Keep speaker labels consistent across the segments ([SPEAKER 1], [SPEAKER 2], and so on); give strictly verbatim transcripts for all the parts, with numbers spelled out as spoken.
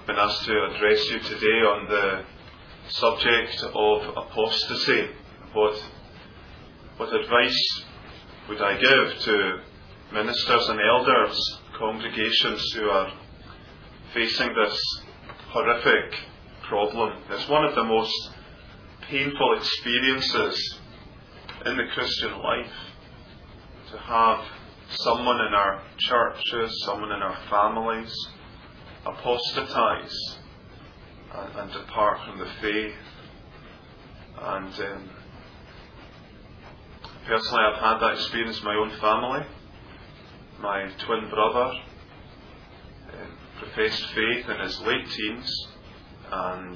[SPEAKER 1] been asked to address you today on the subject of apostasy. What, what advice would I give to ministers and elders, congregations who are facing this horrific problem? It's one of the most painful experiences in the Christian life, to have someone in our churches, someone in our families, apostatize and, and depart from the faith. And um, personally, I've had that experience in my own family. My twin brother um, professed faith in his late teens, and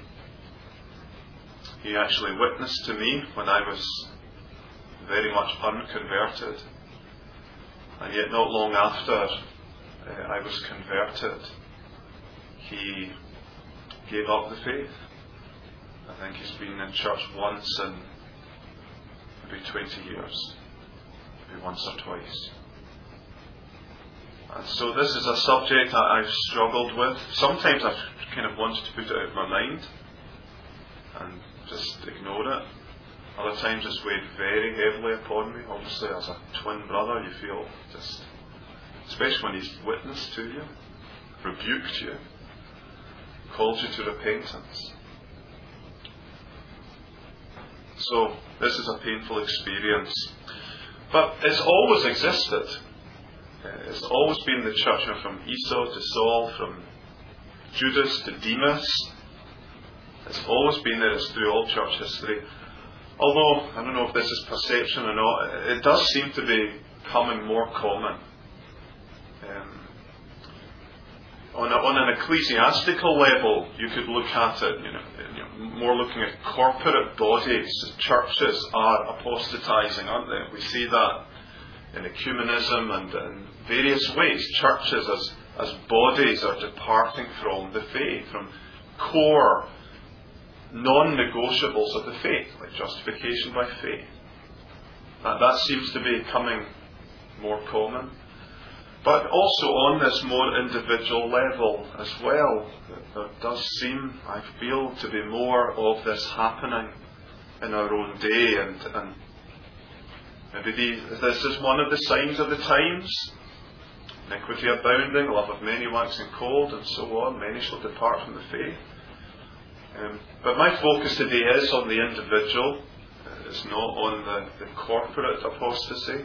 [SPEAKER 1] he actually witnessed to me when I was very much unconverted. And yet not long after uh, I was converted, he gave up the faith. I think he's been in church once in maybe twenty years, maybe once or twice. And so this is a subject that I've struggled with. Sometimes I've kind of wanted to put it out of my mind and just ignore it. Other times it's weighed very heavily upon me. Obviously, as a twin brother, you feel just, especially when he's witnessed to you, rebuked you, called you to repentance. So, this is a painful experience. But it's always existed. It's always been the church, you know, from Esau to Saul, from Judas to Demas. It's always been there. It's through all church history. Although, I don't know if this is perception or not, it does seem to be becoming more common. Um, on, a, on an ecclesiastical level, you could look at it, you know, you know, more looking at corporate bodies. Churches are apostatizing, aren't they? We see that in ecumenism and in various ways. Churches as, as bodies are departing from the faith, from core non-negotiables of the faith, like justification by faith. That, that seems to be becoming more common. But also on this more individual level as well, there does seem, I feel, to be more of this happening in our own day. And, and maybe the, this is one of the signs of the times. Iniquity abounding, love of many waxing cold, and so on. Many shall depart from the faith. Um, but my focus today is on the individual. It's not on the, the corporate apostasy.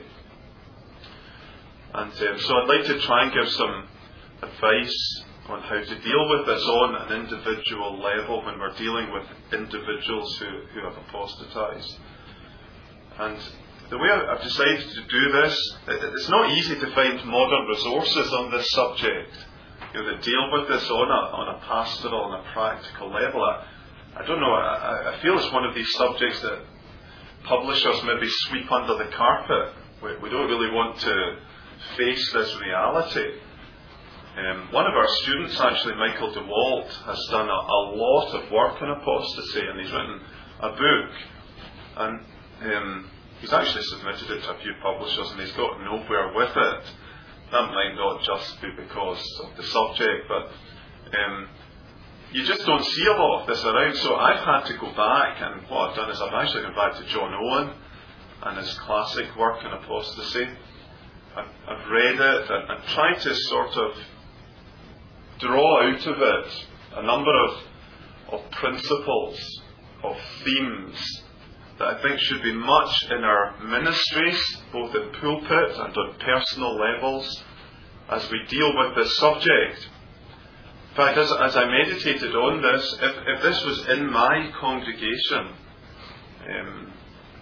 [SPEAKER 1] And um, so I'd like to try and give some advice on how to deal with this on an individual level when we're dealing with individuals who, who have apostatized. And the way I've decided to do this, it's not easy to find modern resources on this subject, you know, that deal with this on a, on a pastoral and a practical level. I, I don't know, I, I feel it's one of these subjects that publishers maybe sweep under the carpet. We, we don't really want to face this reality. Um, one of our students, actually, Michael DeWalt, has done a, a lot of work on apostasy, and he's written a book. And um, he's actually submitted it to a few publishers, and he's got nowhere with it. That might not just be because of the subject, but um, you just don't see a lot of this around. So I've had to go back, and what I've done is I've actually gone back to John Owen and his classic work on apostasy. I've, I've read it and, and tried to sort of draw out of it a number of, of principles, of themes that I think should be much in our ministries, both in pulpit and on personal levels, as we deal with this subject. In fact, as, as I meditated on this, if, if this was in my congregation, um,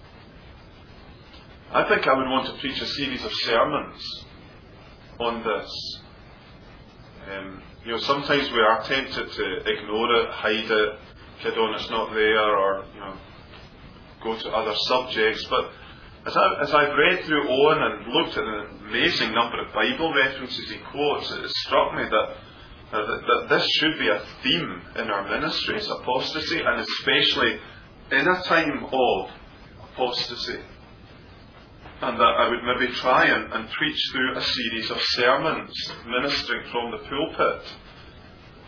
[SPEAKER 1] I think I would want to preach a series of sermons on this. Um, you know, sometimes we are tempted to ignore it, hide it, kid on it's not there, or you know, go to other subjects. But as, I, as I've read through Owen and looked at an amazing number of Bible references he quotes, it struck me that, uh, that, that this should be a theme in our ministries, apostasy, and especially in a time of apostasy. And that I would maybe try and, and preach through a series of sermons, ministering from the pulpit.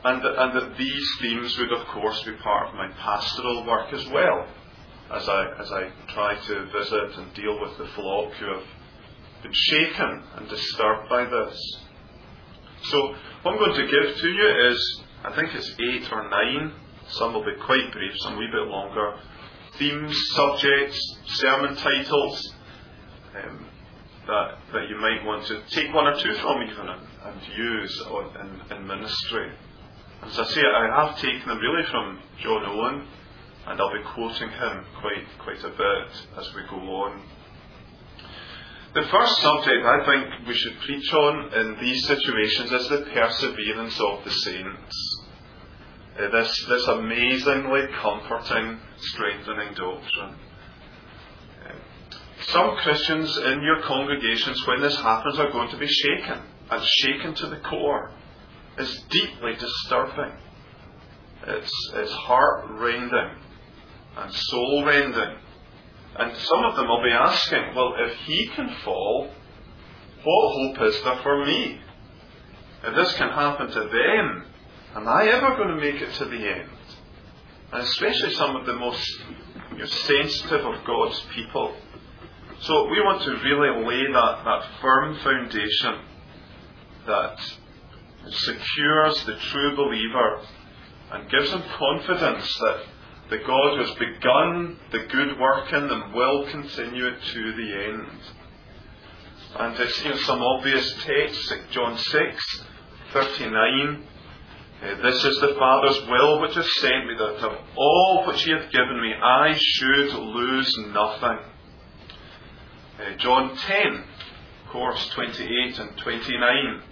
[SPEAKER 1] And that, and that these themes would, of course, be part of my pastoral work as well, as I, as I try to visit and deal with the flock who have been shaken and disturbed by this. So, what I'm going to give to you is, I think it's eight or nine, some will be quite brief, some a wee bit longer, themes, subjects, sermon titles, um, that, that you might want to take one or two from even and, and use on, in, in ministry. As I say, I have taken them really from John Owen, and I'll be quoting him quite quite a bit as we go on. The first subject I think we should preach on in these situations is the perseverance of the saints. Uh, this, this amazingly comforting, strengthening doctrine. Uh, some Christians in your congregations, when this happens, are going to be shaken, and shaken to the core. It's deeply disturbing. It's, it's heart-rending and soul-rending. And some of them will be asking, well, if he can fall, what hope is there for me? If this can happen to them, am I ever going to make it to the end? And especially some of the most you know, sensitive of God's people. So we want to really lay that, that firm foundation that secures the true believer and gives him confidence that the God who has begun the good work in them will continue it to the end. And it's you know, some obvious texts, like John six, thirty-nine. Uh, this is the Father's will which has sent me, that of all which he hath given me, I should lose nothing. Uh, John ten, of course, twenty-eight and twenty-nine.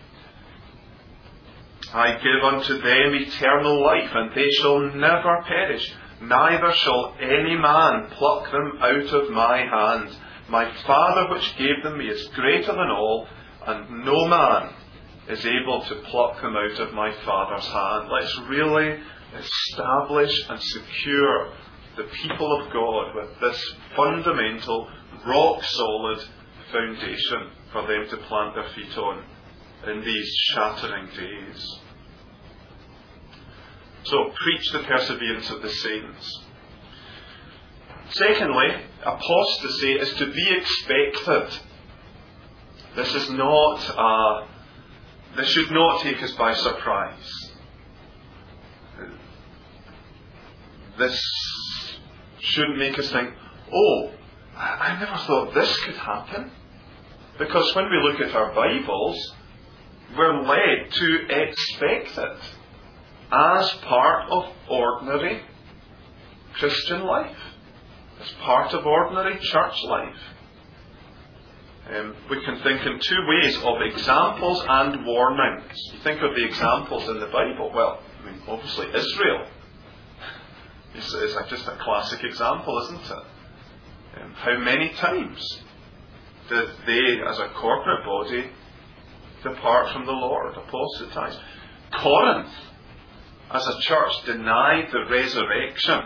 [SPEAKER 1] I give unto them eternal life, and they shall never perish, neither shall any man pluck them out of my hand. My Father which gave them me is greater than all, and no man is able to pluck them out of my Father's hand. Let's really establish and secure the people of God with this fundamental, rock-solid foundation for them to plant their feet on in these shattering days. So, preach the perseverance of the saints. Secondly, apostasy is to be expected. This is not, uh, this should not take us by surprise. This shouldn't make us think, oh, I never thought this could happen. Because when we look at our Bibles, we're led to expect it as part of ordinary Christian life, as part of ordinary church life. Um, we can think in two ways of examples and warnings. You think of the examples in the Bible. Well, I mean, obviously Israel is, is just a classic example, isn't it? Um, how many times did they, as a corporate body, depart from the Lord, apostatize? Corinth, as a church, denied the resurrection.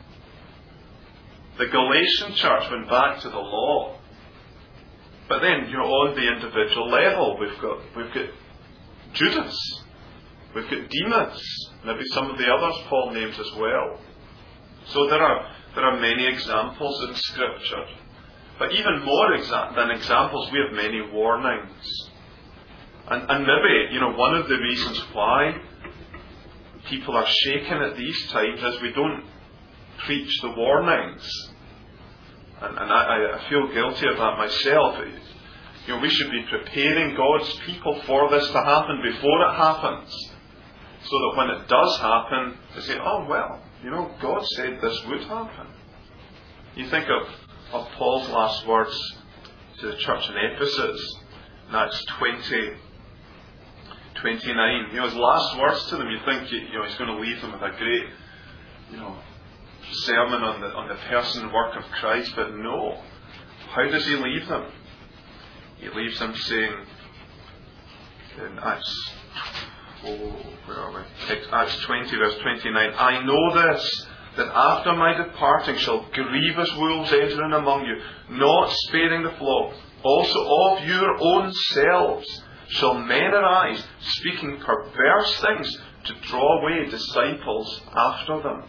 [SPEAKER 1] The Galatian church went back to the law. But then, you know, on the individual level, we've got we've got Judas, we've got Demas, maybe some of the others Paul names as well. So there are there are many examples in Scripture. But even more exa- than examples, we have many warnings. And, and maybe, you know, one of the reasons why people are shaken at these times is we don't preach the warnings. And, and I, I feel guilty of that myself. You know, we should be preparing God's people for this to happen before it happens. So that when it does happen, they say, oh well, you know, God said this would happen. You think of, of Paul's last words to the church in Ephesus, in Acts twenty, twenty-nine. You know, his last words to them, you think, you know, he's going to leave them with a great, you know, sermon on the on the person and work of Christ, but no. How does he leave them? He leaves them saying in Acts, oh, where are we? Acts twenty, verse twenty-nine. I know this, that after my departing shall grievous wolves enter in among you, not sparing the flock. Also of your own selves shall men arise, speaking perverse things to draw away disciples after them.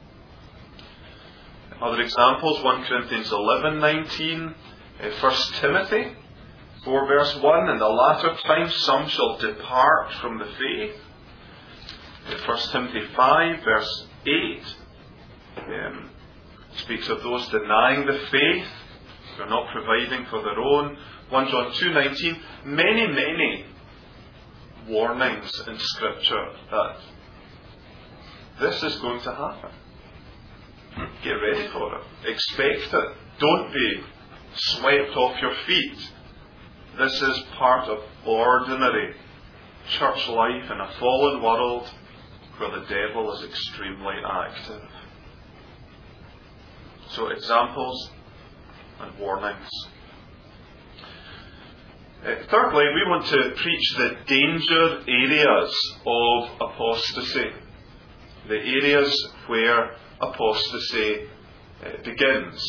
[SPEAKER 1] Other examples, First Corinthians eleven nineteen, uh, First Timothy four verse one, in the latter time some shall depart from the faith. Uh, First Timothy five verse eight um, speaks of those denying the faith, who are not providing for their own. First John two nineteen, many, many warnings in Scripture that this is going to happen. Get ready for it. Expect it. Don't be swept off your feet. This is part of ordinary church life in a fallen world where the devil is extremely active. So examples and warnings. Uh, thirdly, we want to preach the danger areas of apostasy. The areas where apostasy uh, begins.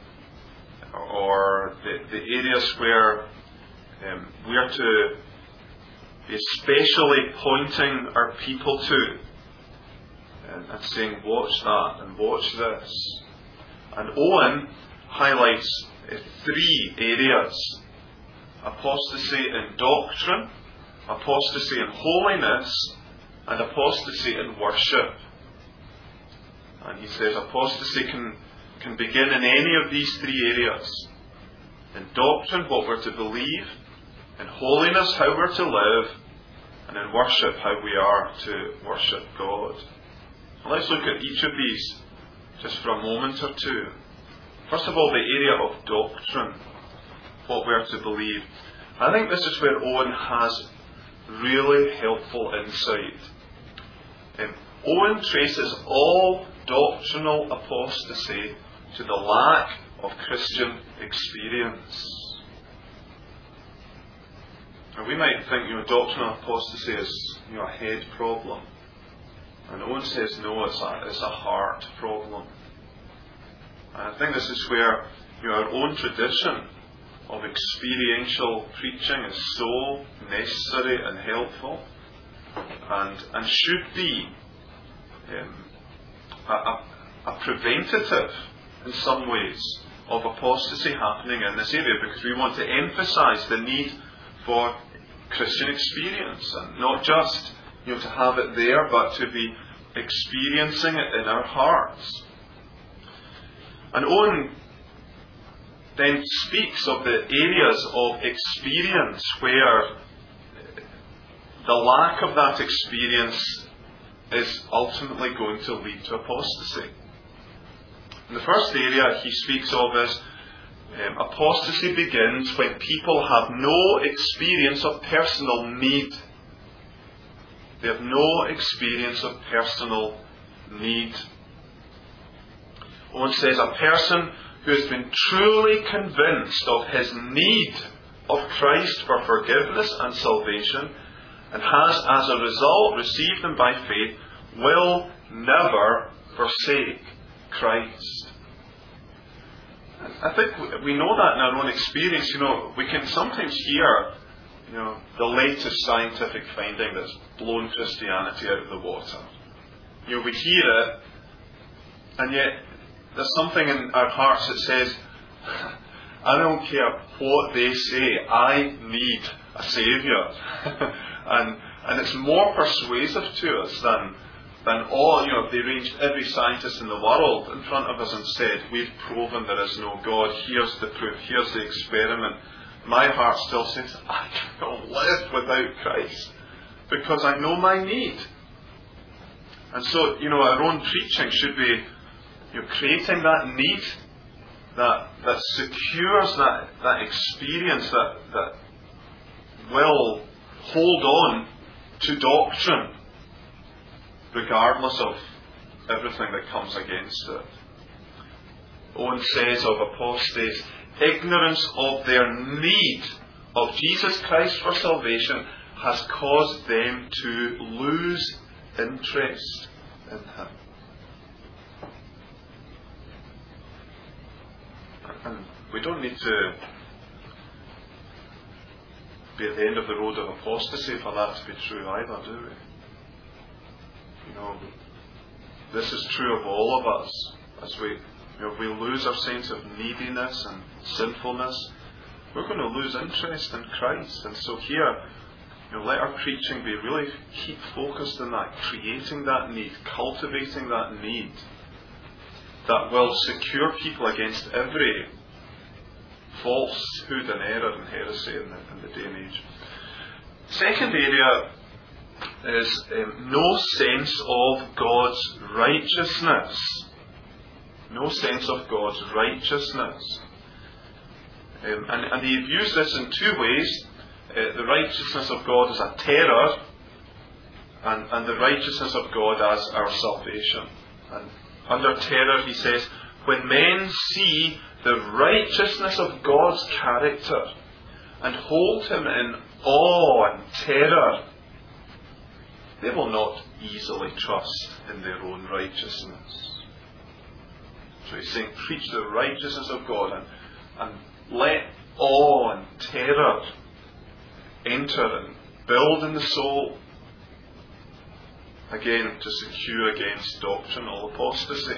[SPEAKER 1] Or the, the areas where um, we are to be especially pointing our people to. And, and saying, watch that and watch this. And Owen highlights uh, three areas. Apostasy in doctrine, apostasy in holiness, and apostasy in worship. And he says apostasy can, can begin in any of these three areas. In doctrine, what we're to believe. In holiness, how we're to live. And in worship, how we are to worship God. Let's look at each of these just for a moment or two. First of all, the area of doctrine, what we're to believe. I think this is where Owen has really helpful insight. Um, Owen traces all doctrinal apostasy to the lack of Christian experience. Now we might think, you know, doctrinal apostasy is, you know, a head problem. And Owen says, no, it's a, it's a heart problem. And I think this is where, you know, our own tradition of experiential preaching is so necessary and helpful, and and should be um, a, a, a preventative, in some ways, of apostasy happening in this area, because we want to emphasise the need for Christian experience, and not just, you know, to have it there, but to be experiencing it in our hearts. And Owen then speaks of the areas of experience where the lack of that experience is ultimately going to lead to apostasy. And the first area he speaks of is um, apostasy begins when people have no experience of personal need. They have no experience of personal need. Owen says a person who has been truly convinced of his need of Christ for forgiveness and salvation, and has as a result received Him by faith, will never forsake Christ. And I think we know that in our own experience. You know, we can sometimes hear, you know, the latest scientific finding that's blown Christianity out of the water. You know, we hear it, and yet there's something in our hearts that says, I don't care what they say, I need a Saviour. and and it's more persuasive to us than than all, you know, if they ranged every scientist in the world in front of us and said, we've proven there is no God, here's the proof, here's the experiment. My heart still says, I cannot live without Christ, because I know my need. And so, you know, our own preaching should be, you're creating that need that that secures that, that experience that, that will hold on to doctrine regardless of everything that comes against it. Owen says of apostates, ignorance of their need of Jesus Christ for salvation has caused them to lose interest in Him. And we don't need to be at the end of the road of apostasy for that to be true either, do we? You know, this is true of all of us. As we, you know, if we lose our sense of neediness and sinfulness, we're going to lose interest in Christ. And so here, you know, let our preaching be really keep focused on that, creating that need, cultivating that need that will secure people against every falsehood and error and heresy in the, in the day and age. Second area is um, no sense of God's righteousness. No sense of God's righteousness. Um, and, and he views this in two ways. Uh, the righteousness of God as a terror, and, and the righteousness of God as our salvation. And under terror, he says, when men see the righteousness of God's character and hold him in awe and terror, they will not easily trust in their own righteousness. So he's saying, preach the righteousness of God and, and let awe and terror enter and build in the soul, again to secure against doctrinal apostasy.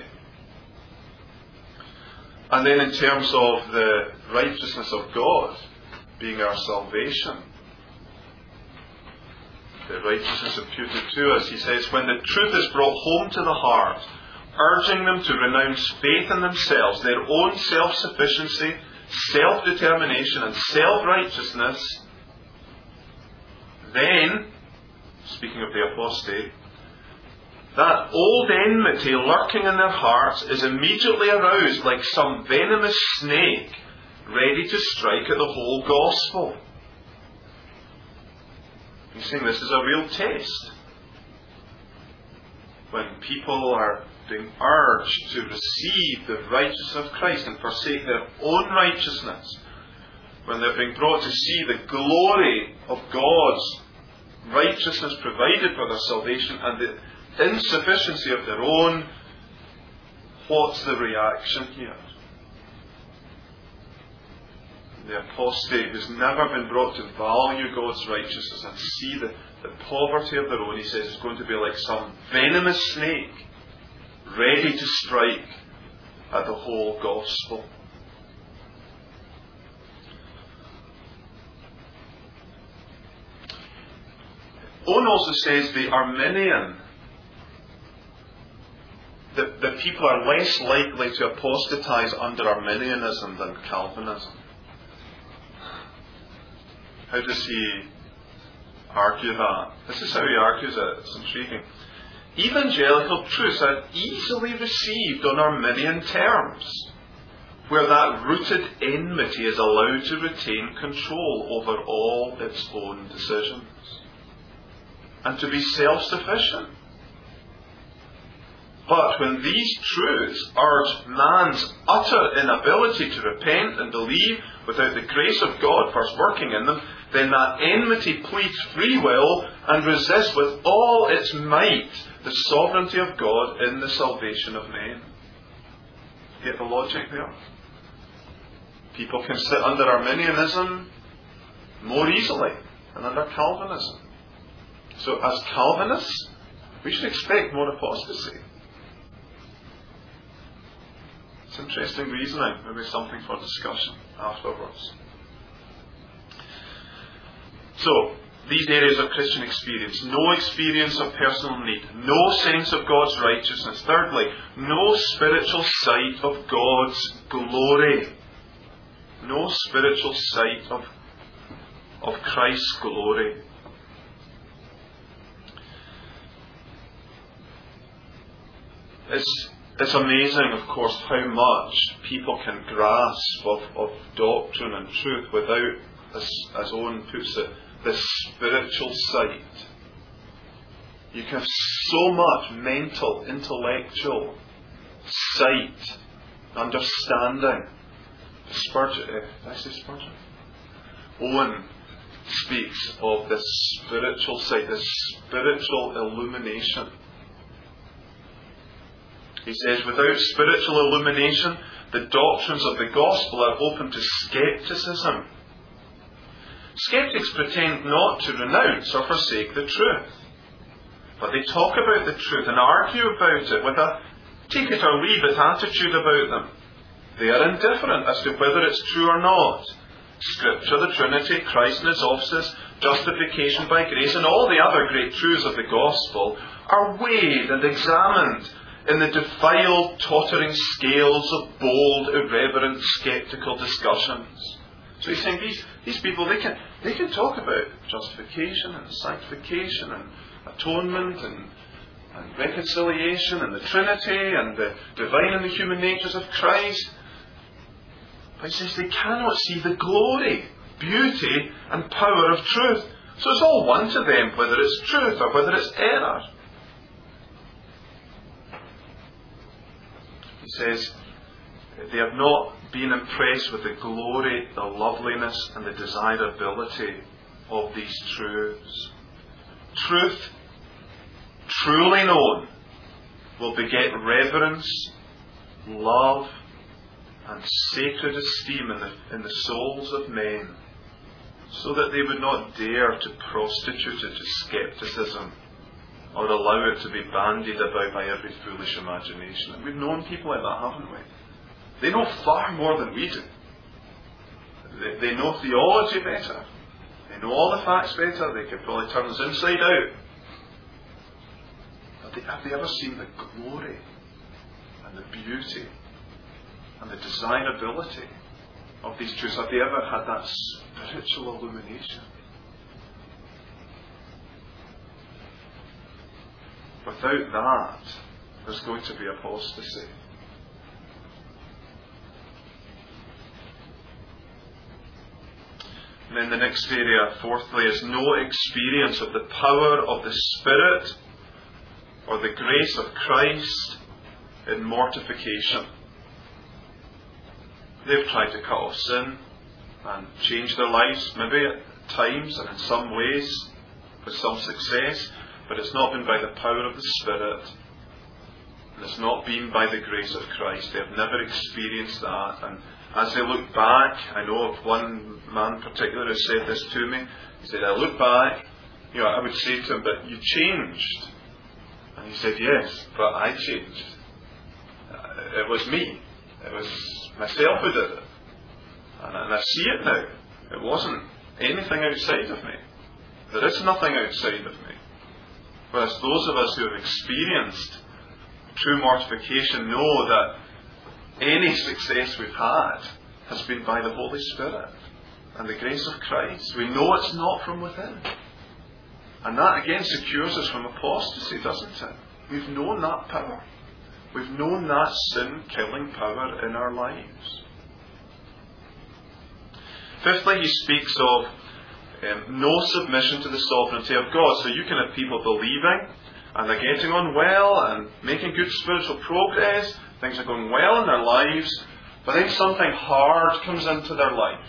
[SPEAKER 1] And then in terms of the righteousness of God being our salvation, the righteousness imputed to us, he says, when the truth is brought home to the heart, urging them to renounce faith in themselves, their own self-sufficiency, self-determination and self-righteousness, then, speaking of the apostate, that old enmity lurking in their hearts is immediately aroused like some venomous snake ready to strike at the whole gospel. He's saying this is a real test. When people are being urged to receive the righteousness of Christ and forsake their own righteousness, when they're being brought to see the glory of God's righteousness provided for their salvation and the insufficiency of their own, what's the reaction here? The apostate who's never been brought to value God's righteousness and see the, the poverty of their own, he says, is going to be like some venomous snake ready to strike at the whole gospel. Owen also says the Arminian, that the people are less likely to apostatize under Arminianism than Calvinism. How does he argue that? This is how he argues it. It's intriguing. Evangelical truths are easily received on Arminian terms, where that rooted enmity is allowed to retain control over all its own decisions, and to be self-sufficient. But when these truths urge man's utter inability to repent and believe without the grace of God first working in them, then that enmity pleads free will and resists with all its might the sovereignty of God in the salvation of men. Get the logic there? People can sit under Arminianism more easily than under Calvinism. So as Calvinists, we should expect more apostasy. It's interesting reasoning, maybe something for discussion afterwards. So, these areas of Christian experience: no experience of personal need, no sense of God's righteousness. Thirdly, no spiritual sight of God's glory. No spiritual sight of, of Christ's glory. It's, it's amazing, of course, how much people can grasp of, of doctrine and truth without, as, as Owen puts it, the spiritual sight. You can have so much mental, intellectual sight, understanding. Spurgeon, uh, did I say Spurgeon? Owen speaks of the spiritual sight, the spiritual illumination. He says, without spiritual illumination, the doctrines of the gospel are open to scepticism. Skeptics pretend not to renounce or forsake the truth, but they talk about the truth and argue about it with a take it or leave it attitude about them. They are indifferent as to whether it's true or not. Scripture, the Trinity, Christ and His offices, justification by grace, and all the other great truths of the gospel are weighed and examined in the defiled, tottering scales of bold, irreverent, sceptical discussions. So he's saying these, these people, they can, they can talk about justification and sanctification and atonement and, and reconciliation and the Trinity and the divine and the human natures of Christ. But he says they cannot see the glory, beauty and power of truth. So it's all one to them whether it's truth or whether it's error. He says they have not been impressed with the glory, the loveliness and the desirability of these truths. Truth, truly known, will beget reverence, love and sacred esteem in the, in the souls of men, so that they would not dare to prostitute it to scepticism or allow it to be bandied about by every foolish imagination. And we've known people like that, haven't we? They know far more than we do. They, they know theology better. They know all the facts better. They could probably turn us inside out. But they, have they ever seen the glory and the beauty and the desirability of these truths? Have they ever had that spiritual illumination? Without that, there's going to be apostasy. And then the next area, fourthly, is no experience of the power of the Spirit or the grace of Christ in mortification. They've tried to cut off sin and change their lives, maybe at times and in some ways, with some success, but it's not been by the power of the Spirit, and it's not been by the grace of Christ. They have never experienced that. And as they look back, I know of one man in particular who said this to me. He said, I look back, you know, I would say to him, but you changed. And he said, yes, but I changed. It was me. It was myself who did it. And, and I see it now. It wasn't anything outside of me. There is nothing outside of me. Whereas those of us who have experienced true mortification know that any success we've had has been by the Holy Spirit and the grace of Christ. We know it's not from within. And that again secures us from apostasy, doesn't it? We've known that power. We've known that sin-killing power in our lives. Fifthly, he speaks of um, no submission to the sovereignty of God. So you can have people believing and they're getting on well and making good spiritual progress. Things are going well in their lives, but then something hard comes into their life.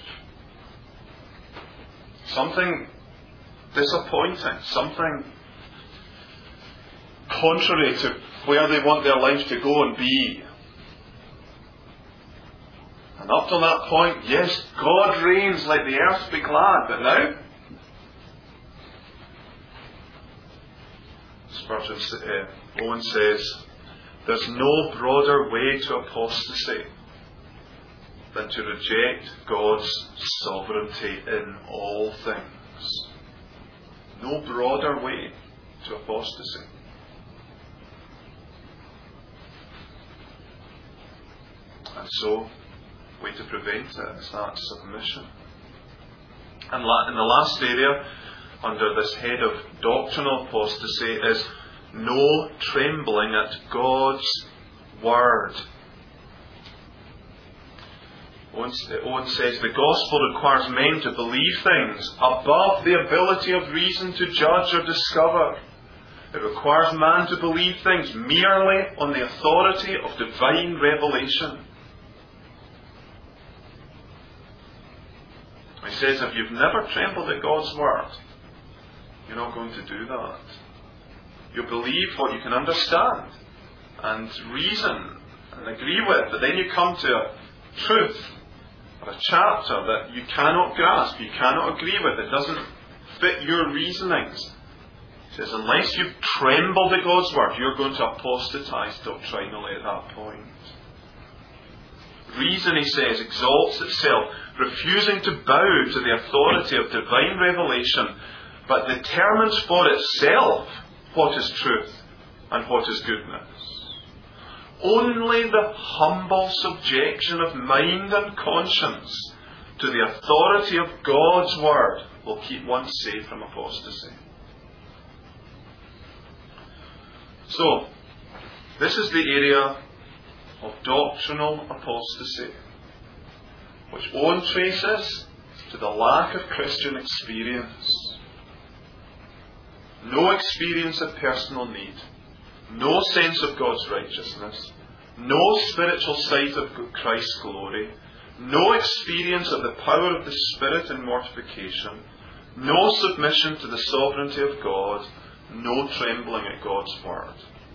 [SPEAKER 1] Something disappointing, something contrary to where they want their life to go and be. And up to that point, yes, God reigns, let the earth be glad, but now Spurgeon, uh, Owen says, there's no broader way to apostasy than to reject God's sovereignty in all things. No broader way to apostasy. And so, way to prevent it is that submission. And in the last area, under this head of doctrinal apostasy, is no trembling at God's word. Owen says the gospel requires men to believe things above the ability of reason to judge or discover. It requires man to believe things merely on the authority of divine revelation. He says if you've never trembled at God's word, you're not going to do that. You'll believe what you can understand and reason and agree with, but then you come to a truth or a chapter that you cannot grasp, you cannot agree with, it doesn't fit your reasonings. He says, unless you've trembled at God's word, you're going to apostatize doctrinally at that point. Reason, he says, exalts itself, refusing to bow to the authority of divine revelation, but determines for itself what is truth and what is goodness. Only the humble subjection of mind and conscience to the authority of God's word will keep one safe from apostasy. So, this is the area of doctrinal apostasy, which Owen traces to the lack of Christian experience. No experience of personal need, no sense of God's righteousness, no spiritual sight of Christ's glory, no experience of the power of the Spirit in mortification, no submission to the sovereignty of God, no trembling at God's word.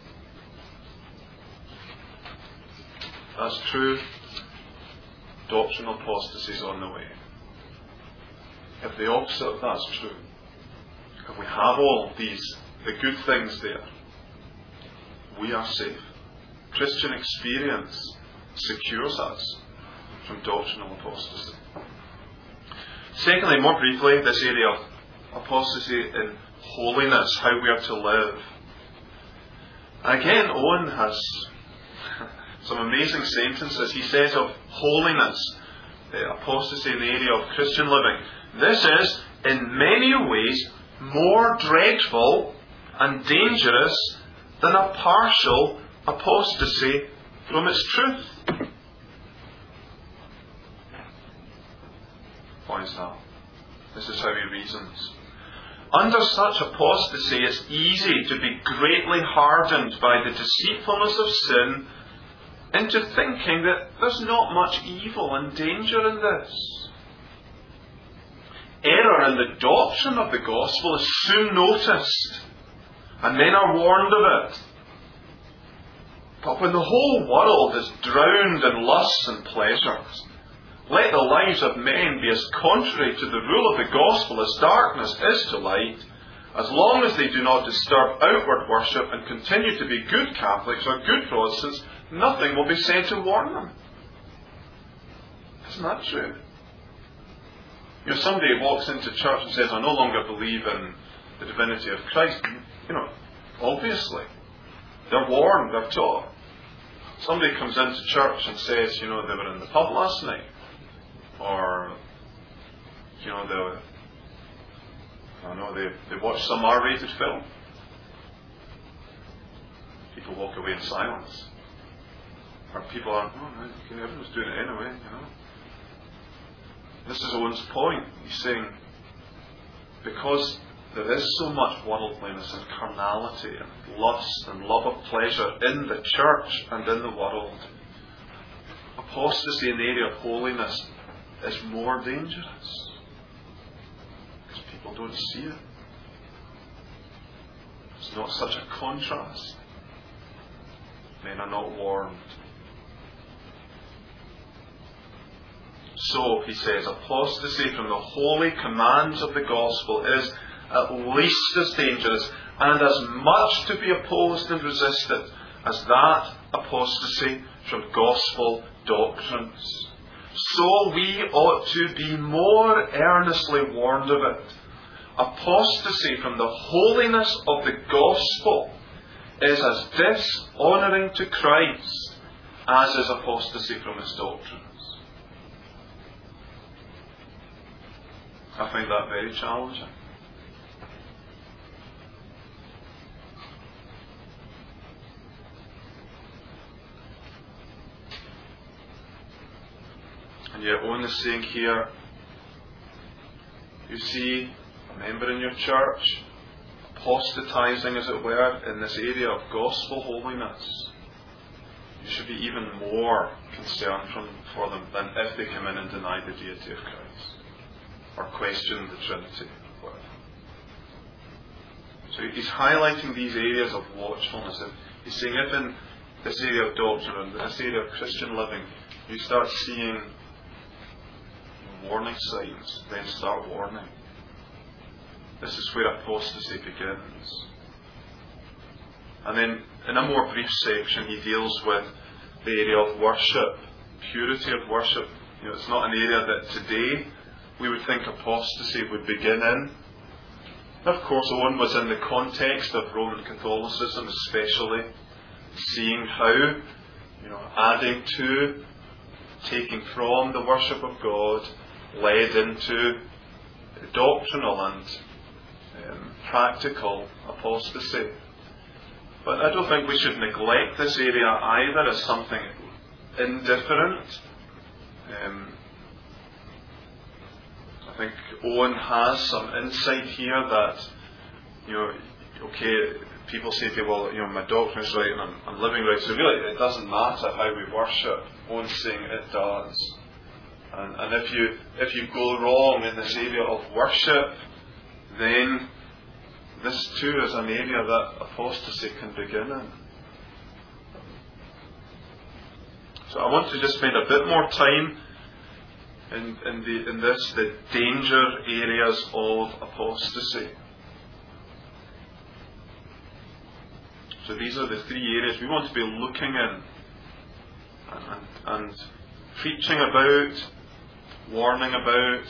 [SPEAKER 1] That's true. Doctrinal apostasy is on the way. If the opposite of that's true, if we have all these, the good things there, we are safe. Christian experience secures us from doctrinal apostasy. Secondly, more briefly, this area of apostasy in holiness, how we are to live. And again, Owen has some amazing sentences. He says of holiness, the apostasy in the area of Christian living, this is in many ways more dreadful and dangerous than a partial apostasy from its truth. Why is that? This is how he reasons. Under such apostasy, it's easy to be greatly hardened by the deceitfulness of sin into thinking that there's not much evil and danger in this. Error in the doctrine of the gospel is soon noticed, and men are warned of it. But when the whole world is drowned in lusts and pleasures, let the lives of men be as contrary to the rule of the gospel as darkness is to light, as long as they do not disturb outward worship and continue to be good Catholics or good Protestants, nothing will be said to warn them. Isn't that true? You know, somebody walks into church and says, I no longer believe in the divinity of Christ. You know, obviously, they're warned, they're taught. Somebody comes into church and says, you know, they were in the pub last night. Or, you know, they, I don't know, they, they watched some R-rated film. People walk away in silence. Or people aren't, oh, okay, everyone's doing it anyway, you know. This is Owen's point. He's saying, because there is so much worldliness and carnality and lust and love of pleasure in the church and in the world, apostasy in the area of holiness is more dangerous. Because people don't see it. It's not such a contrast. Men are not warned. So, he says, apostasy from the holy commands of the gospel is at least as dangerous and as much to be opposed and resisted as that apostasy from gospel doctrines. So we ought to be more earnestly warned of it. Apostasy from the holiness of the gospel is as dishonouring to Christ as is apostasy from his doctrines. I find that very challenging. And yet Owen is saying here, you see a member in your church apostatizing, as it were, in this area of gospel holiness. You should be even more concerned from, for them than if they come in and deny the deity of Christ or question the Trinity. So he's highlighting these areas of watchfulness. And he's saying if in this area of doctrine and this area of Christian living you start seeing warning signs, then start warning. This is where apostasy begins. And then in a more brief section he deals with the area of worship, purity of worship. You know, it's not an area that today we would think apostasy would begin in. Of course, Owen was in the context of Roman Catholicism, especially seeing how, you know, adding to, taking from the worship of God led into doctrinal and um, practical apostasy. But I don't think we should neglect this area either as something indifferent. Um, I think Owen has some insight here that, you know, okay, people say to you, well, you know, my doctrine is right and I'm, I'm living right, so really it doesn't matter how we worship. Owen's saying it does. And, and if you if you go wrong in this area of worship, then this too is an area that apostasy can begin in. So I want to just spend a bit more time in, in, the, in this, the danger areas of apostasy. So these are the three areas we want to be looking in and, and, and preaching about, warning about.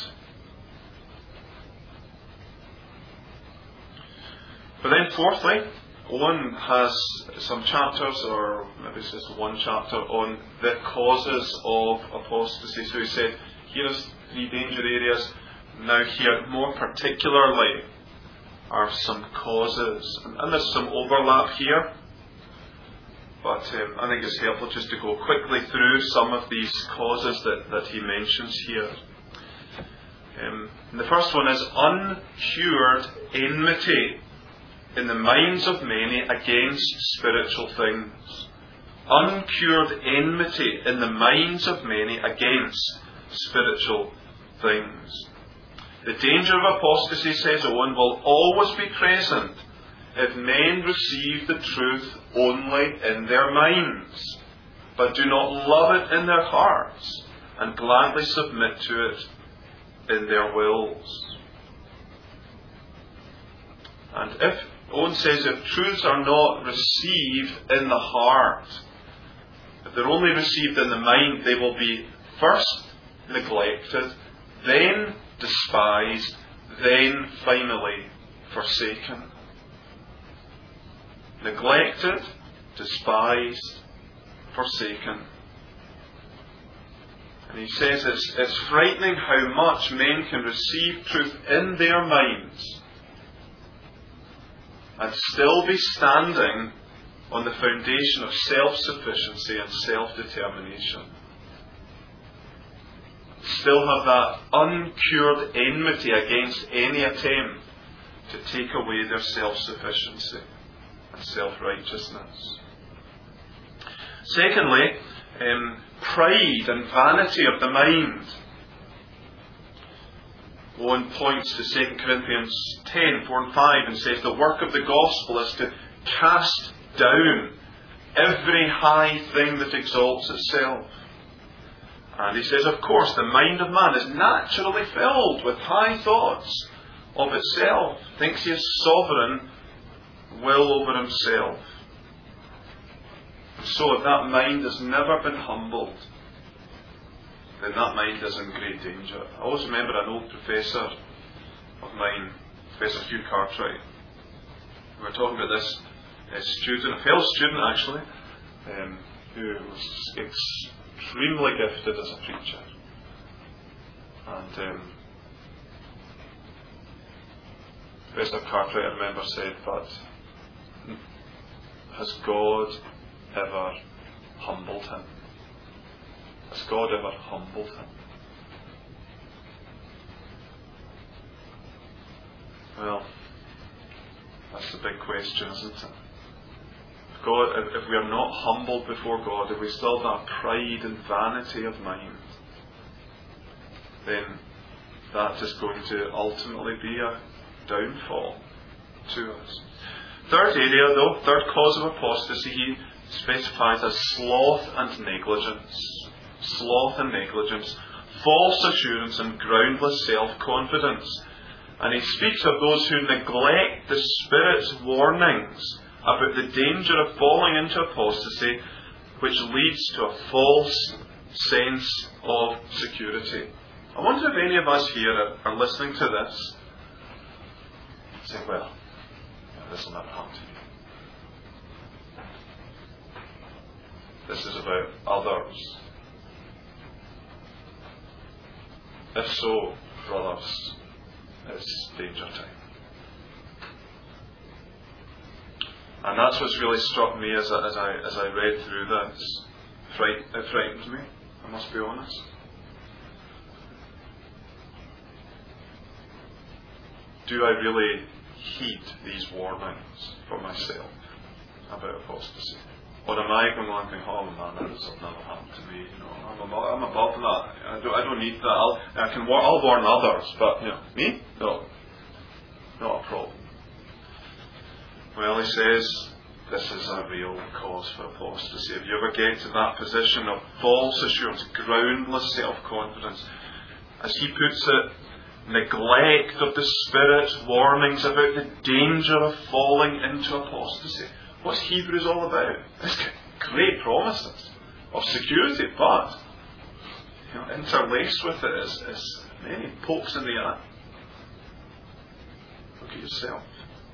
[SPEAKER 1] But then fourthly, Owen has some chapters, or maybe it's just one chapter, on the causes of apostasy. So he said, here's three danger areas. Now here, more particularly, are some causes. And, and there's some overlap here. But um, I think it's helpful just to go quickly through some of these causes that, that he mentions here. Um, the first one is uncured enmity in the minds of many against spiritual things. Uncured enmity in the minds of many against spiritual things. The danger of apostasy, says Owen, will always be present if men receive the truth only in their minds, but do not love it in their hearts and gladly submit to it in their wills. And if, Owen says, if truths are not received in the heart, if they're only received in the mind, they will be first neglected, then despised, then finally forsaken. Neglected, despised, forsaken. And he says it's, it's frightening how much men can receive truth in their minds and still be standing on the foundation of self-sufficiency and self-determination. Still have that uncured enmity against any attempt to take away their self-sufficiency and self-righteousness. Secondly, um, pride and vanity of the mind. Owen points to Second Corinthians ten, four and five and says the work of the gospel is to cast down every high thing that exalts itself. And he says, of course, the mind of man is naturally filled with high thoughts of itself, thinks he is sovereign will over himself. So if that mind has never been humbled, then that mind is in great danger. I always remember an old professor of mine, Professor Hugh Cartwright. We were talking about this a student, a fellow student actually, um, who was extremely gifted as a preacher. And um, Professor Cartwright, I remember, said that, has God ever humbled him? Has God ever humbled him? Well, that's the big question, isn't it? If God, if, if we are not humbled before God, if we still have that pride and vanity of mind, then that is going to ultimately be a downfall to us. Third area, though, third cause of apostasy, he specifies as sloth and negligence. Sloth and negligence, false assurance and groundless self-confidence. And he speaks of those who neglect the Spirit's warnings about the danger of falling into apostasy, which leads to a false sense of security. I wonder if any of us here are, are listening to this, say, well, this will never happen to me. This is about others. If so, brothers, it's danger time. And that's what's really struck me as I, as I, as I read through this. Fright, it frightens me, I must be honest. Do I really heed these warnings for myself about apostasy? Or am I going along thinking, oh man, this will never happen to me, you know, I'm above, I'm above that, I don't, I don't need that, I'll, I can, I'll warn others, but, you know, me? No. Not a problem. Well, he says, this is a real cause for apostasy. If you ever get to that position of false assurance, groundless self-confidence, as he puts it, neglect of the Spirit's warnings about the danger of falling into apostasy. What's Hebrews all about? It's got great promises of security, but you know, interlaced with it is, is many pokes in the eye. Look at yourself.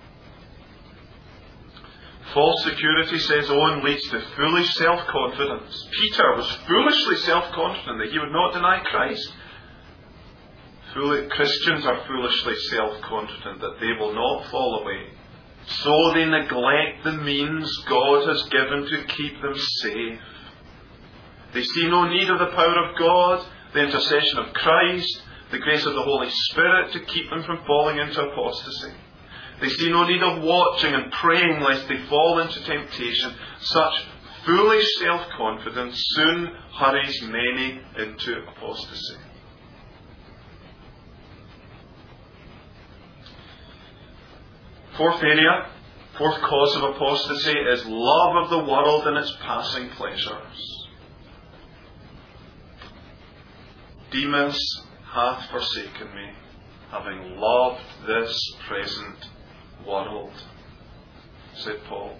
[SPEAKER 1] False security, says Owen, leads to foolish self-confidence. Peter was foolishly self-confident that he would not deny Christ. Foolish Christians are foolishly self-confident that they will not fall away. So they neglect the means God has given to keep them safe. They see no need of the power of God, the intercession of Christ, the grace of the Holy Spirit to keep them from falling into apostasy. They see no need of watching and praying lest they fall into temptation. Such foolish self-confidence soon hurries many into apostasy. Fourth area, fourth cause of apostasy is love of the world and its passing pleasures. Demas hath forsaken me, having loved this present world, said Paul.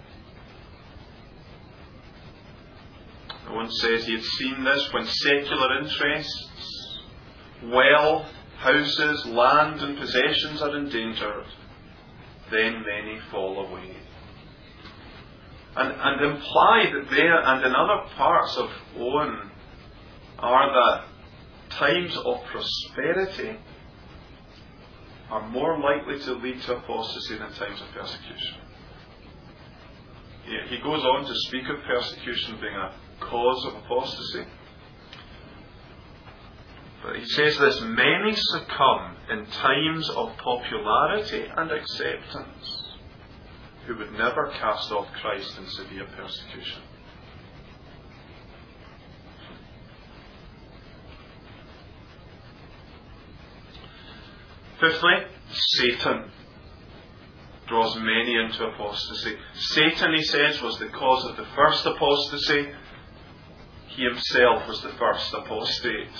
[SPEAKER 1] One says he had seen this when secular interests, wealth, houses, land and possessions are endangered. Then many fall away. And, and implied there and in other parts of Owen are that times of prosperity are more likely to lead to apostasy than times of persecution. He, he goes on to speak of persecution being a cause of apostasy. But he says this, many succumb in times of popularity and acceptance who would never cast off Christ in severe persecution. Fifthly, Satan draws many into apostasy. Satan, he says, was the cause of the first apostasy. He himself was the first apostate.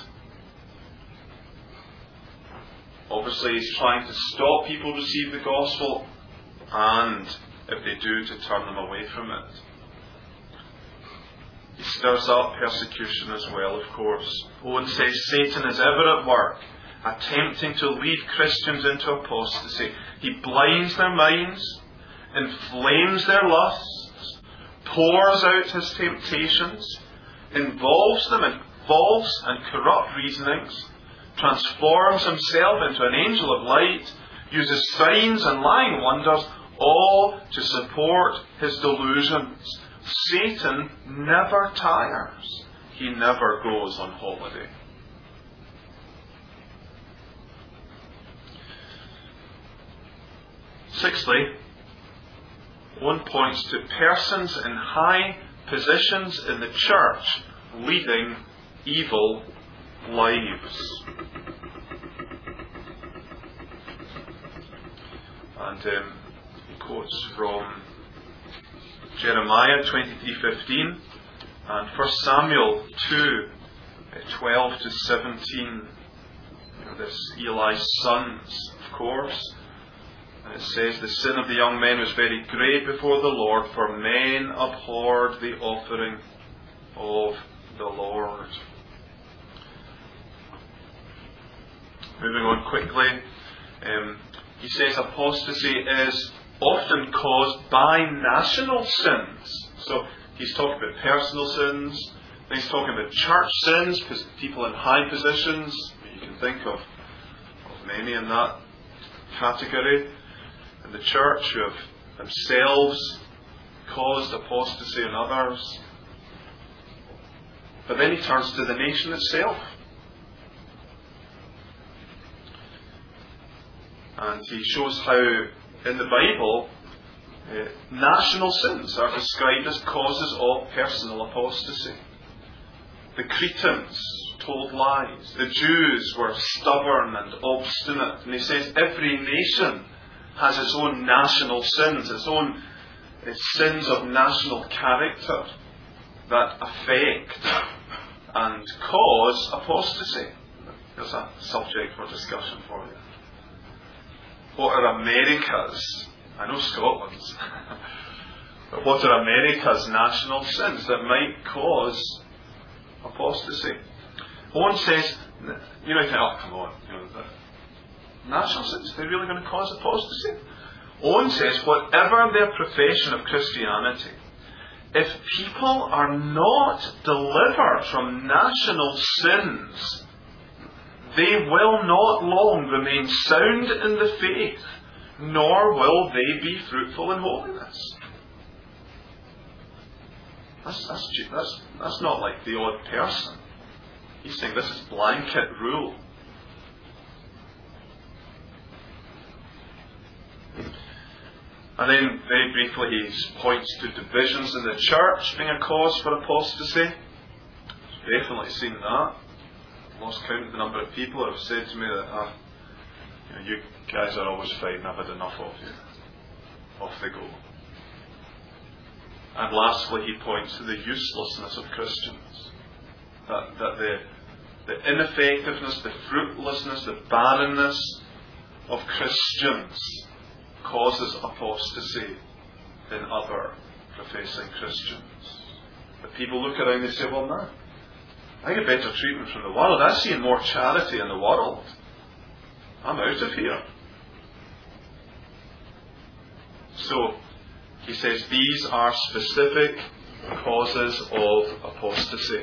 [SPEAKER 1] Obviously, he's trying to stop people receive the gospel, and if they do, to turn them away from it. He stirs up persecution as well, of course. Owen says Satan is ever at work, attempting to lead Christians into apostasy. He blinds their minds, inflames their lusts, pours out his temptations, involves them in false and corrupt reasonings, transforms himself into an angel of light, uses signs and lying wonders, all to support his delusions. Satan never tires. He never goes on holiday. Sixthly, one points to persons in high positions in the church leading evil lives. And um, he quotes from Jeremiah twenty-three fifteen and First Samuel two twelve to seventeen. You know, this Eli's sons, of course. And it says, the sin of the young men was very great before the Lord, for men abhorred the offering of the Lord. Moving on quickly, um, he says apostasy is often caused by national sins. So he's talking about personal sins, then he's talking about church sins, because people in high positions, you can think of, of many in that category, in the church who have themselves caused apostasy in others. But then he turns to the nation itself. And he shows how in the Bible uh, national sins are described as causes of personal apostasy. The Cretans told lies. The Jews were stubborn and obstinate. And he says every nation has its own national sins, its own uh, sins of national character that affect and cause apostasy. There's a subject for discussion for you. What are America's, I know Scotland's, but what are America's national sins that might cause apostasy? Owen says, you know, oh, come on, you know, the national sins, they're really going to cause apostasy? Owen says, whatever their profession of Christianity, if people are not delivered from national sins, they will not long remain sound in the faith, nor will they be fruitful in holiness. That's, that's, that's, that's not like the odd person. He's saying this is blanket rule. And then, very briefly, he points to divisions in the church being a cause for apostasy. I've definitely seen that. Lost count of the number of people who have said to me that, ah, you know, you guys are always fighting, I've had enough of you. Off they go. And lastly, he points to the uselessness of Christians. That, that the, the ineffectiveness, the fruitlessness, the barrenness of Christians causes apostasy in other professing Christians. But people look around and they say, well, no, I get better treatment from the world. I see more charity in the world. I'm out of here. So, he says these are specific causes of apostasy.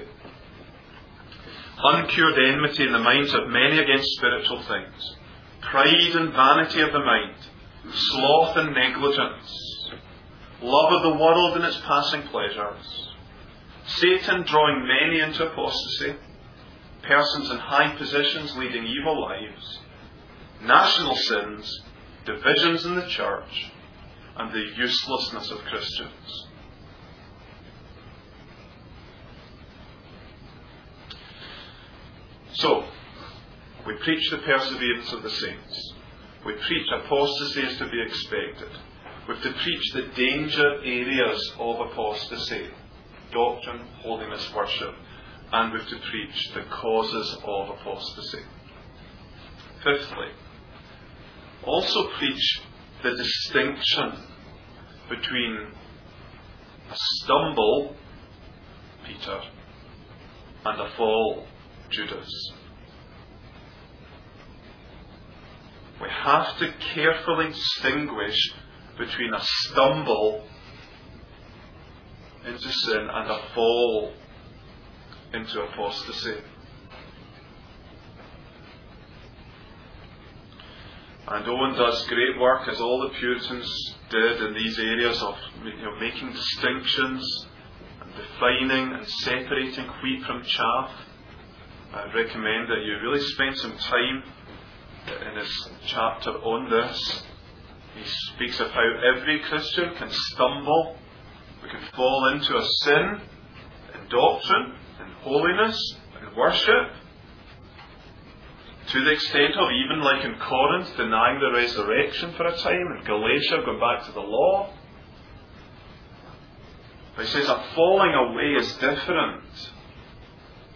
[SPEAKER 1] Uncured enmity in the minds of many against spiritual things. Pride and vanity of the mind. Sloth and negligence. Love of the world and its passing pleasures. Satan drawing many into apostasy, persons in high positions leading evil lives, national sins, divisions in the church, and the uselessness of Christians. So, we preach the perseverance of the saints. We preach apostasy is to be expected. We have to preach the danger areas of apostasy. Doctrine, holiness, worship, and we have to preach the causes of apostasy. Fifthly, also preach the distinction between a stumble, Peter, and a fall, Judas. We have to carefully distinguish between a stumble into sin and a fall into apostasy. And Owen does great work, as all the Puritans did, in these areas of, you know, making distinctions and defining and separating wheat from chaff. I recommend that you really spend some time in his chapter on this. He speaks of how every Christian can stumble. We can fall into a sin in doctrine, in holiness, in worship, to the extent of even like in Corinth, denying the resurrection for a time, in Galatia, going back to the law. But he says a falling away is different.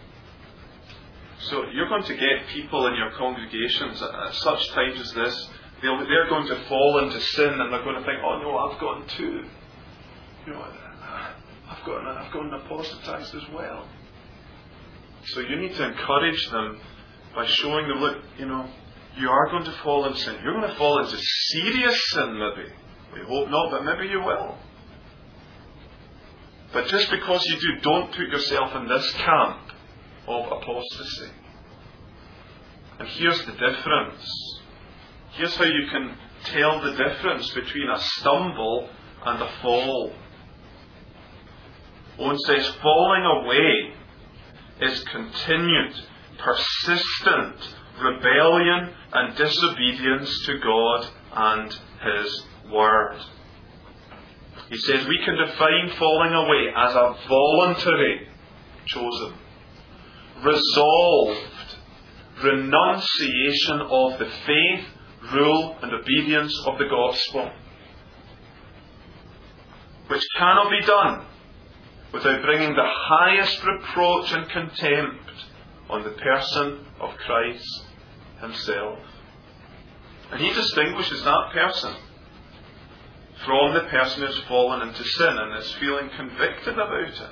[SPEAKER 1] So you're going to get people in your congregations at, at such times as this They'll, they're going to fall into sin, and they're going to think, oh no, I've gotten too, you know, I've gotten, I've gotten apostatized as well. So you need to encourage them by showing them, look, you know, you are going to fall into sin. You're going to fall into serious sin, maybe. We hope not, but maybe you will. But just because you do, don't put yourself in this camp of apostasy. And here's the difference. Here's how you can tell the difference between a stumble and a fall. Owen says, falling away is continued, persistent rebellion and disobedience to God and His Word. He says we can define falling away as a voluntary, chosen, resolved renunciation of the faith, rule and obedience of the gospel, which cannot be done without bringing the highest reproach and contempt on the person of Christ Himself. And He distinguishes that person from the person who's fallen into sin and is feeling convicted about it.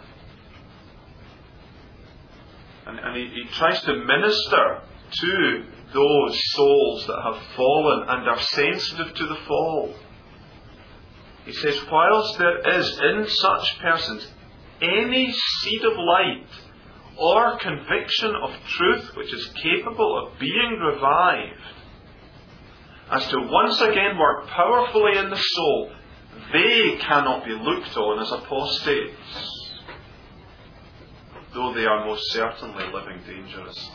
[SPEAKER 1] And, and he, he tries to minister to those souls that have fallen and are sensitive to the fall. He says, whilst there is in such persons any seed of light or conviction of truth which is capable of being revived, as to once again work powerfully in the soul, they cannot be looked on as apostates, though they are most certainly living dangerously.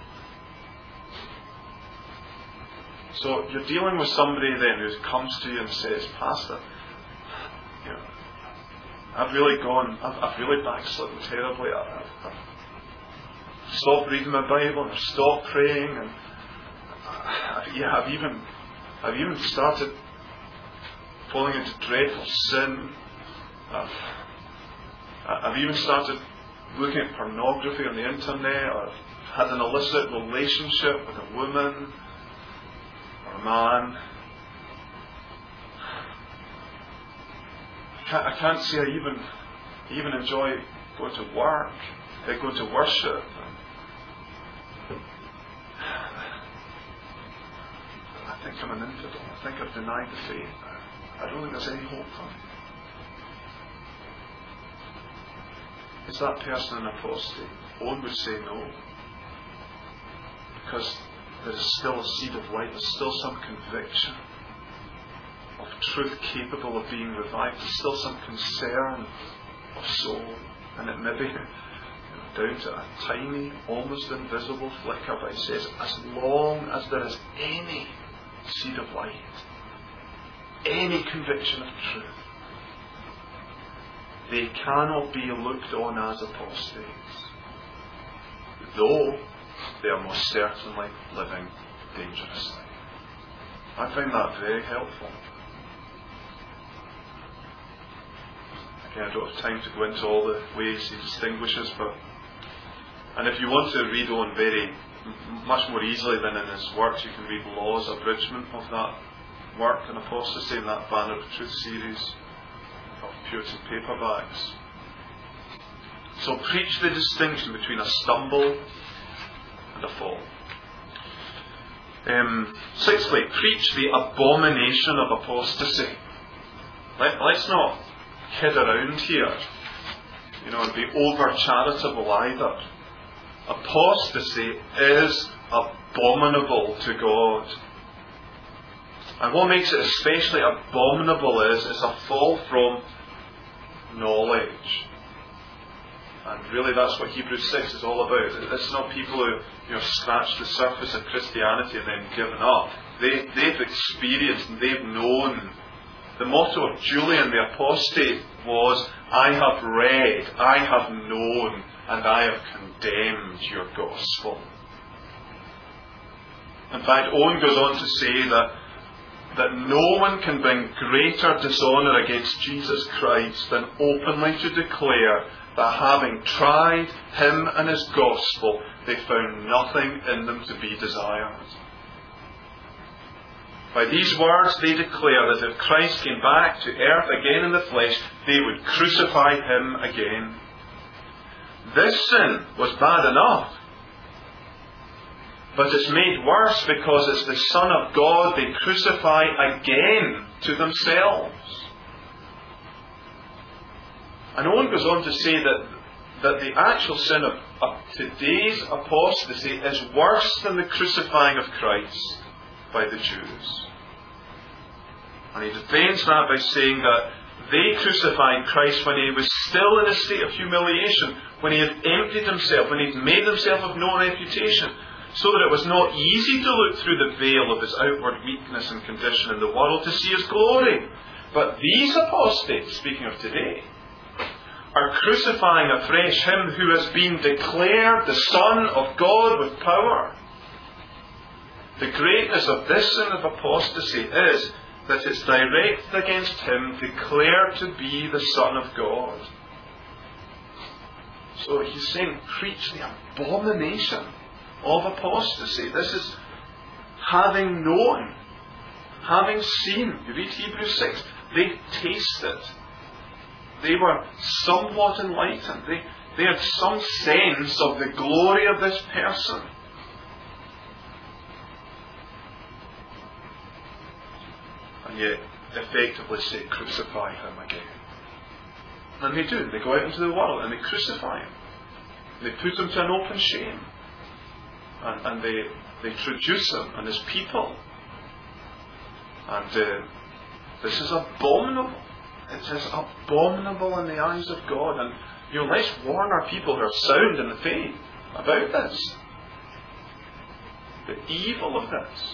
[SPEAKER 1] So you're dealing with somebody then who comes to you and says, Pastor, you know, I've really gone, I've, I've really backslidden terribly. I've, I've stopped reading my Bible, and I've stopped praying, and I've, yeah, I've even, I've even started falling into dreadful sin. I've, I've even started looking at pornography on the internet, or I've had an illicit relationship with a woman or a man. I can't, I can't say I even, I even enjoy going to work, I go to worship. I think I'm an infidel. I think I've denied the faith. I don't think there's any hope for me. Is that person an apostate? One would say no. Because there is still a seed of light, there's still some conviction of truth capable of being revived, there's still some concern of soul, and it may be you know, down to a tiny, almost invisible flicker, but it says, as long as there is any seed of light, any conviction of truth, they cannot be looked on as apostates, though they are most certainly living dangerously. I find that very helpful. Again, I don't have time to go into all the ways he distinguishes, but and if you want to read on very much more easily than in his works, you can read Law's abridgment of that work on apostasy in that Banner of Truth series of Puritan paperbacks. So preach the distinction between a stumble and a fall. Um, sixthly, preach the abomination of apostasy. Let, let's not kid around here, you know, and be over charitable either. Apostasy is abominable to God. And what makes it especially abominable is, is a fall from knowledge. And really that's what Hebrews six is all about. It's not people who you know, scratch the surface of Christianity and then given up. They, they've experienced and they've known. The motto of Julian the Apostate was, I have read, I have known, and I have condemned your gospel. In fact, Owen goes on to say that that no one can bring greater dishonour against Jesus Christ than openly to declare that having tried Him and His gospel, they found nothing in them to be desired. By these words they declare that if Christ came back to earth again in the flesh, they would crucify him again. This sin was bad enough, but it's made worse because it's the Son of God they crucify again to themselves. And Owen goes on to say that, that the actual sin of, of today's apostasy is worse than the crucifying of Christ by the Jews. And he defends that by saying that they crucified Christ when he was still in a state of humiliation, when he had emptied himself, when he had made himself of no reputation, so that it was not easy to look through the veil of his outward weakness and condition in the world to see his glory. But these apostates, speaking of today, are crucifying afresh him who has been declared the Son of God with power. The greatness of this sin of apostasy is that it's directed against him declared to be the Son of God. So he's saying, preach the abomination of apostasy. This is having known, having seen. You read Hebrews six, they tasted. They were somewhat enlightened. They, they had some sense of the glory of this person. And yet, effectively say, crucify him again. And they do. They go out into the world and they crucify him. They put him to an open shame. And, and they, they traduce him and his people. And uh, this is abominable. It is abominable in the eyes of God. And you know, let's warn our people who are sound in the faith about this. The evil of this.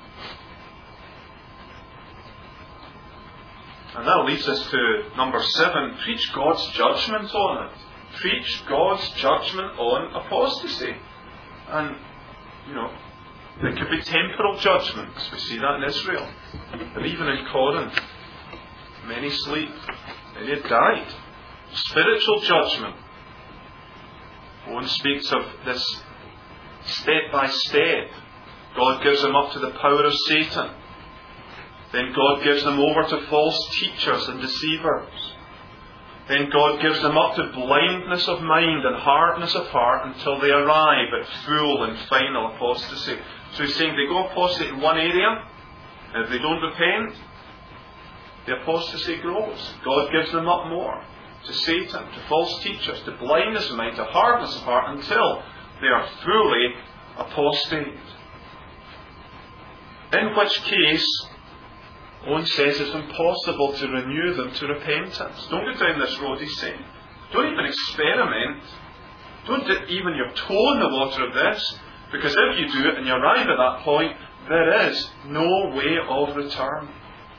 [SPEAKER 1] And that leads us to number seven. Preach God's judgment on it. Preach God's judgment on apostasy. And, you know, there could be temporal judgments. We see that in Israel. But even in Corinth, many sleep. Many have died. Spiritual judgment. One speaks of this step by step. God gives them up to the power of Satan. Then God gives them over to false teachers and deceivers. Then God gives them up to blindness of mind and hardness of heart until they arrive at full and final apostasy. So he's saying they go apostate in one area, and if they don't repent, the apostasy grows. God gives them up more to Satan, to false teachers, to blindness of mind, to hardness of heart, until they are fully apostate. In which case, Owen says it's impossible to renew them to repentance. Don't go down this road, he's saying. Don't even experiment. Don't dip even your toe in the water of this, because if you do it and you arrive at that point, there is no way of return.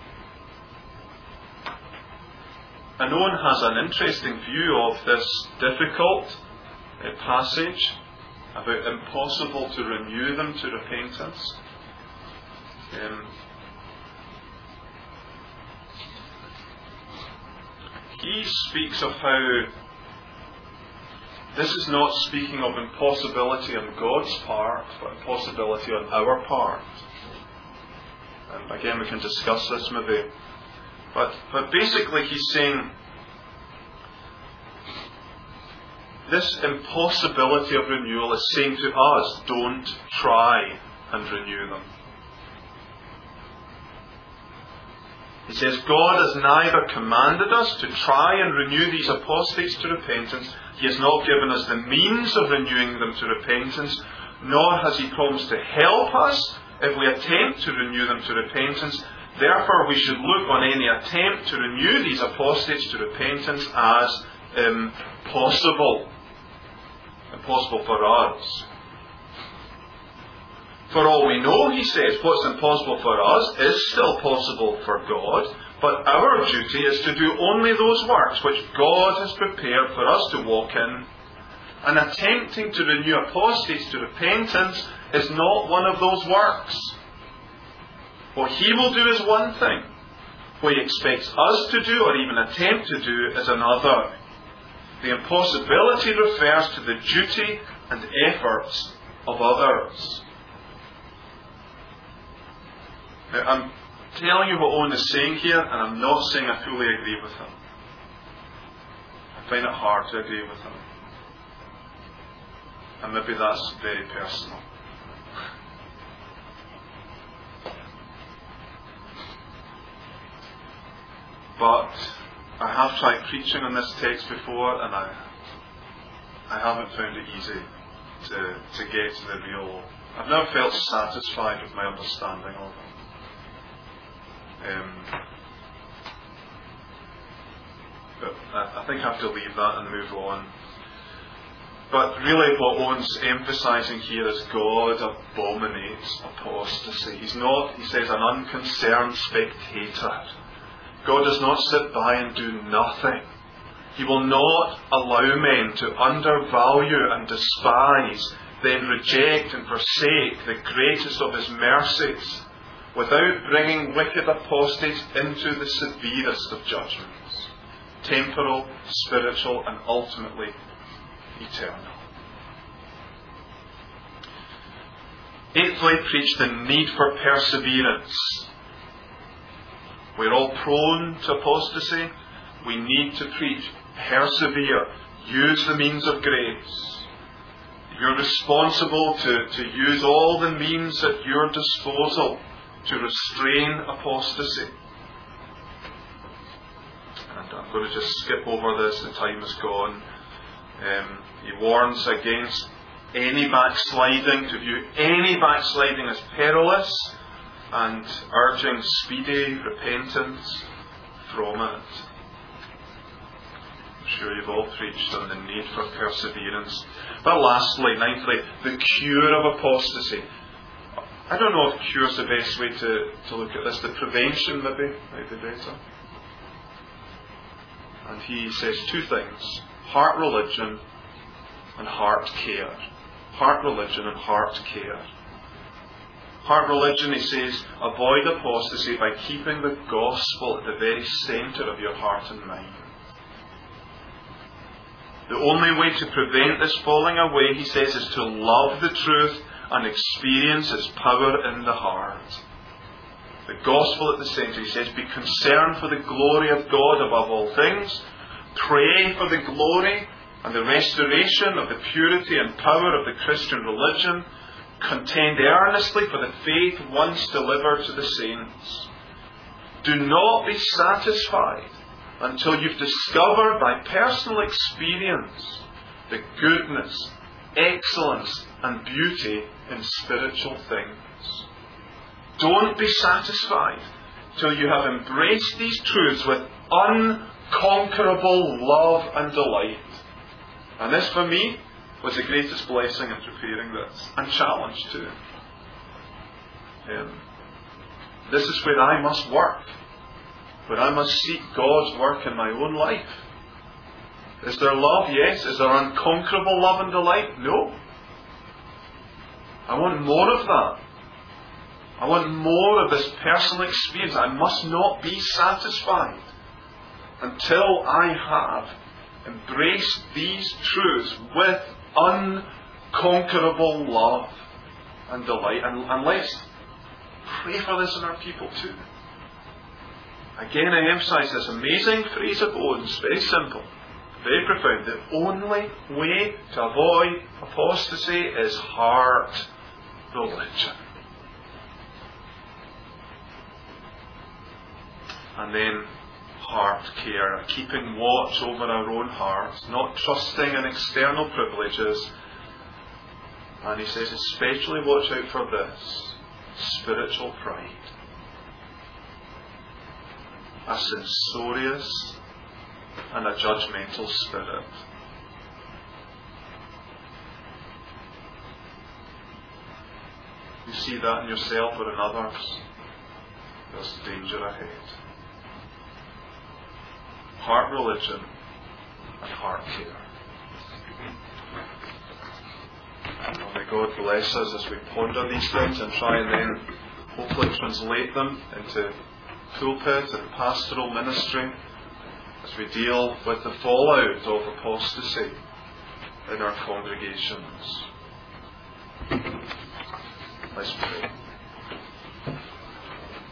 [SPEAKER 1] And Owen has an interesting view of this difficult uh, passage about impossible to renew them to repentance. Um, he speaks of how this is not speaking of impossibility on God's part, but impossibility on our part. And again, we can discuss this maybe. But, but basically he's saying this impossibility of renewal is saying to us, don't try and renew them. He says, God has neither commanded us to try and renew these apostates to repentance. He has not given us the means of renewing them to repentance, nor has He promised to help us if we attempt to renew them to repentance. Therefore, we should look on any attempt to renew these apostates to repentance as impossible. Impossible for us. For all we know, he says, what's impossible for us is still possible for God, but our duty is to do only those works which God has prepared for us to walk in. And attempting to renew apostates to repentance is not one of those works. What He will do is one thing. What He expects us to do, or even attempt to do, is another. The impossibility refers to the duty and efforts of others. Now, I'm telling you what Owen is saying here, and I'm not saying I fully agree with him. I find it hard to agree with him. And maybe that's very personal. But I have tried preaching on this text before, and I I haven't found it easy to, to get to the real. I've never felt satisfied with my understanding of it. Um, but I, I think I have to leave that and move on. But really what Owen's emphasising here is God abominates apostasy. He's not, he says, an unconcerned spectator. God does not sit by and do nothing. He will not allow men to undervalue and despise, then reject and forsake the greatest of His mercies, without bringing wicked apostates into the severest of judgments, temporal, spiritual, and ultimately eternal. Eighthly, preach the need for perseverance. We're all prone to apostasy. We need to preach. Persevere. Use the means of grace. You're responsible to, to use all the means at your disposal to restrain apostasy. And I'm going to just skip over this, the time is gone. Um, he warns against any backsliding, to view any backsliding as perilous, and urging speedy repentance from it. I'm sure you've all preached on the need for perseverance. But lastly, ninthly, the cure of apostasy. I don't know if cure is the best way to, to look at this. The prevention maybe might be better. And he says two things: heart religion and heart care. Heart religion and heart care. Heart religion, he says, avoid apostasy by keeping the gospel at the very centre of your heart and mind. The only way to prevent this falling away, he says, is to love the truth and experience its power in the heart. The gospel at the centre, he says, be concerned for the glory of God above all things. Pray for the glory and the restoration of the purity and power of the Christian religion. Contend earnestly for the faith once delivered to the saints. Do not be satisfied until you've discovered by personal experience the goodness, excellence and beauty in spiritual things. Don't be satisfied till you have embraced these truths with unconquerable love and delight. And this for me was the greatest blessing in preparing this, and challenge too. Um, this is where I must work, where I must seek God's work in my own life. Is there love? Yes. Is there unconquerable love and delight? No. I want more of that. I want more of this personal experience. I must not be satisfied until I have embraced these truths with unconquerable love and delight. And, and let's pray for this in our people too. Again, I emphasize this amazing phrase of Owen's, very simple, very profound. The only way to avoid apostasy is heart religion. And then heart care, keeping watch over our own hearts, not trusting in external privileges. And he says, especially watch out for this: spiritual pride. A censorious and a judgmental spirit. You see that in yourself or in others, there's danger ahead. Heart religion and heart care. And may God bless us as we ponder these things and try and then hopefully translate them into pulpit and pastoral ministry as we deal with the fallout of apostasy in our congregations. Let's pray.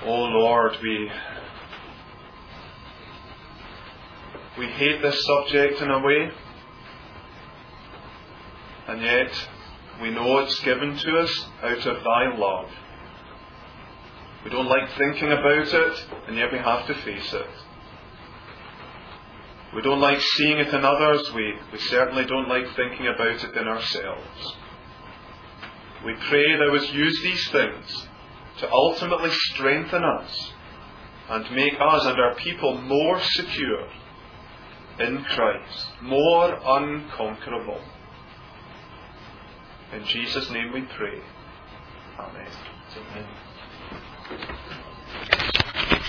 [SPEAKER 1] Oh Lord, we we hate this subject in a way, and yet we know it's given to us out of Thy love. We don't like thinking about it, and yet we have to face it. We don't like seeing it in others. We, we certainly don't like thinking about it in ourselves. We pray Thou wouldst use these things to ultimately strengthen us and make us and our people more secure in Christ, more unconquerable. In Jesus' name we pray. Amen. Amen.